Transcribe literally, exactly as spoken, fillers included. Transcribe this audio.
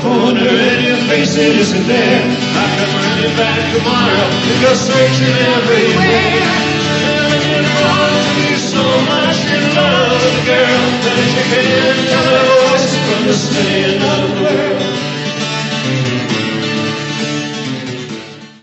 corner and your face it isn't there. I come running back tomorrow and go searching everywhere. Feeling it wrong to you so much.